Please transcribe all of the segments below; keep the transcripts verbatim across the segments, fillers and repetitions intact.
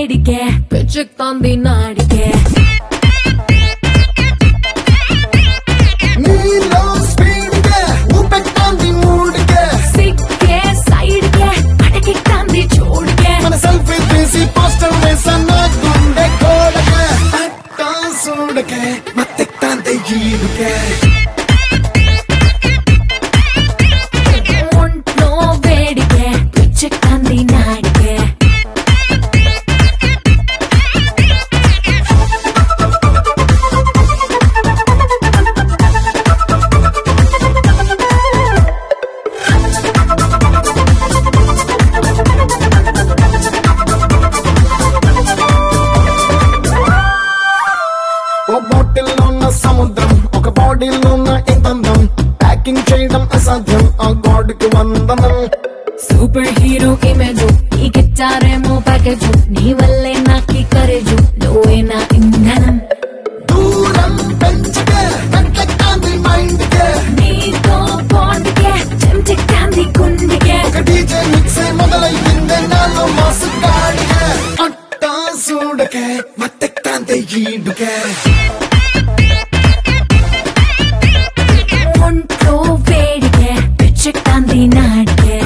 వేడికే పిచ్చెక్కుతోంది నాడికే నీలో స్పీడ్ కే ఊపెక్కుతోంది మూడికే సిక్కే సైడ్ కే అటకెక్కుతోంది చూడికే మన సెల్ఫీ తీసి పోస్టర్ వేసన్న గుండె కోడకే అట్టా చూడకే మత్తెక్కుతోంది ఈడుకే ఒంట్లో వేడికే పిచ్చెక్కుతోంది నాడికే ఓ బాటిల్లో ఉన్న సముద్రం ఒక బాడీలో ఉన్న ఇంతందం ప్యాకింగ్ చేయడం అసాధ్యం ఆ గాడ్కి వందనం సూపర్ హీరో ఇమేజ్ నీకిచ్చారేమో ప్యాకేజ్ నీ వల్లే నాకి కరేజు నువ్వే నా ఇంధనం దూరం పెంచకే కట్టెక్కాంది మైండ్ కే నీతో బాండ్కే చెంచెక్కాంది గుండెకే ఒక డీజే మిక్సే మొదలయ్యిందే నాలో మాసు గాడికే అట్టా చూడకే మత్తెక్కాంది ఈడుకే ఒంట్లో వేడికే పిచ్చెక్కుతోంది నాడికే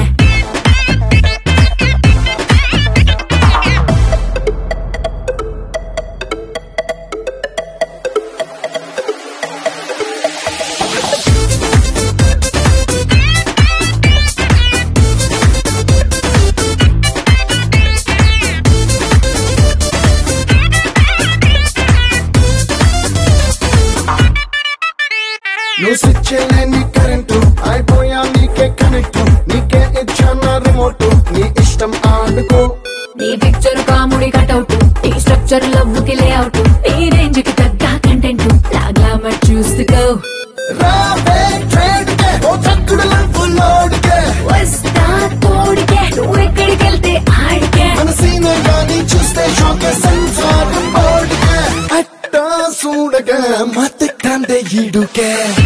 నువ్వు స్విచ్ చేయలేని కరెంటు అయిపోయా నీకే కనెక్ట్ నీకే ఇచ్చాన రిమోట్ నీ ఇష్టం ఆడుకో నీ పిక్చర్ కాముడి కటౌట్ నీ స్ట్రక్చర్ లవ్వుకి లేఅవుట్ నీ రేంజ్ కి తగ్గ కంటెంట్ లాగా మరి చూసుకో రావే ట్రేడ్ కే ఓ చక్కుడు లంపు లోడ్ కే వస్తా తోడికే నువ్వు ఎక్కడికి వెళ్తే ఆడికే మన సీనే గాని చూస్తే షోకే సెన్సార్ బోర్డ్ కే అట్టా చూడగా మత్తెక్కాంది ఈడుకే